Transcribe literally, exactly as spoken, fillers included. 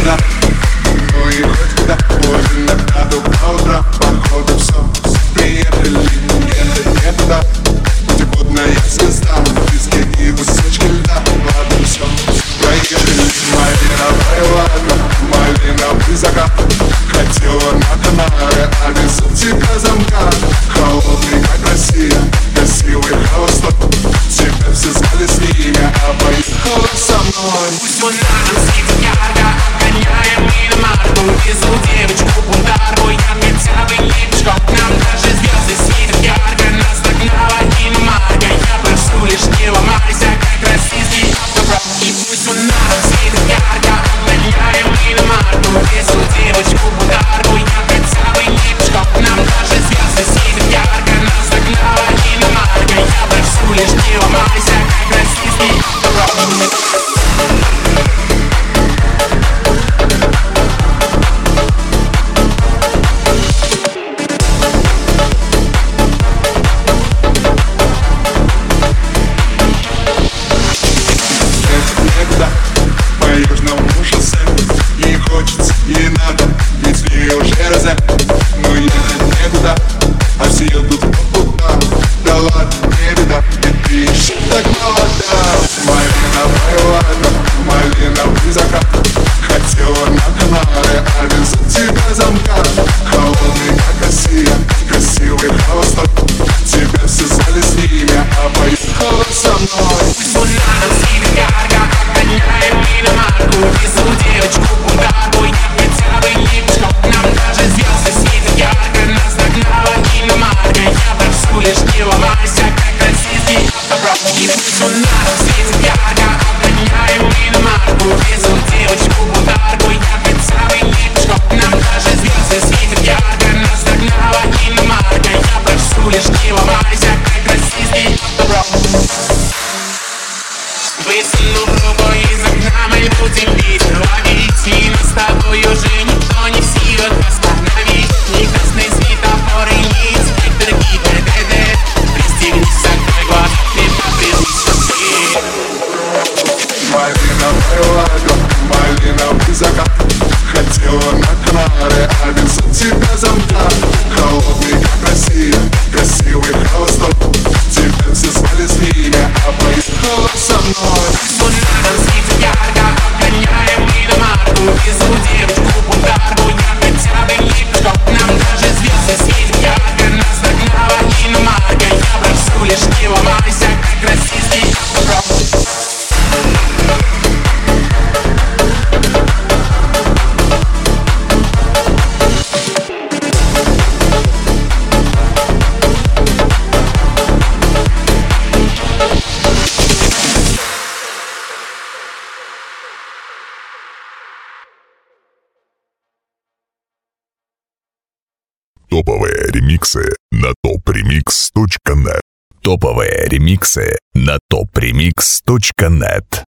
никуда. Ну и хоть куда, может иногда до утра. Походу все, приехали, ехать некуда. Путеводная звезда, виски и кусочки льда. Ладно, все, проехали. Малиновая, ладно, малиновый закат. Хотела на Канары, а везут тебя замка. Холодный, как Россия, красивый холостой. Тебя все звали с ними, а поехала со мной. Пусть он рядом светит ярко, обгоняем иномарку. Везу девочку бунтарку, я хотя бы не пешком. Нам даже звезды светят ярко, нас догнала иномарка. Я прошу лишь не ломайся, как российский автобрак. И пусть он рядом светит ярко, обгоняем иномарку. Везу девочку бунтарку, я хотя бы не пешком. Нам даже звезды светят ярко, нас догнала иномарка. Я прошу лишь не ломайся, как российский автобрак. Не надо, ведь мне уже розе. Но ехать некуда, а все едут туда. Да ладно, не беда, ведь ты еще так молода. Малиновая, ладно, малиновый закат. Хотела на Канары, а везут тебя замка. Холодный, как Россия, красивый холостой. Тебя все звали с ними, а поехала со мной. Пусть он рядом светит ярко, обгоняем иномарку. Везу девочку бунтарку, я хотя бы не пешком. Нам даже звезды светят ярко, нас догнала иномарка. Я прошу лишь не ломайся, как российский автобрак. И пусть он рядом светит ярко, обгоняем иномарку. Везу девочку бунтарку, я хотя бы не пешком. Нам даже звезды светят ярко, нас догнала иномарка. Я прошу лишь не ломайся, как российский автобрак. Высуну руку из окна, мы будем бить, ловить. И нас с тобой уже никто не в силах остановить. Ни красный светофор и ни инспектор ГИБДД. Пристегнись, закрой глаза, ты попрыгнись шоссе. Малиновая, ладно, малиновый закат. Хотела на Канары, а везут тебя замка. Холодный, как Россия, красивый холостой. Тебя все звали с ними, а поехала со мной. Он рядом светит ярко, обгоняем иномарку. Везу девочку бунтарку, я хотя бы не пешком. Нам даже звезды светят ярко, нас догнала иномарка. Я прошу лишь не ломайся, как российский автобрак. Топовые ремиксы на топремикс точка нет. Топовые ремиксы на топремикс точка нет.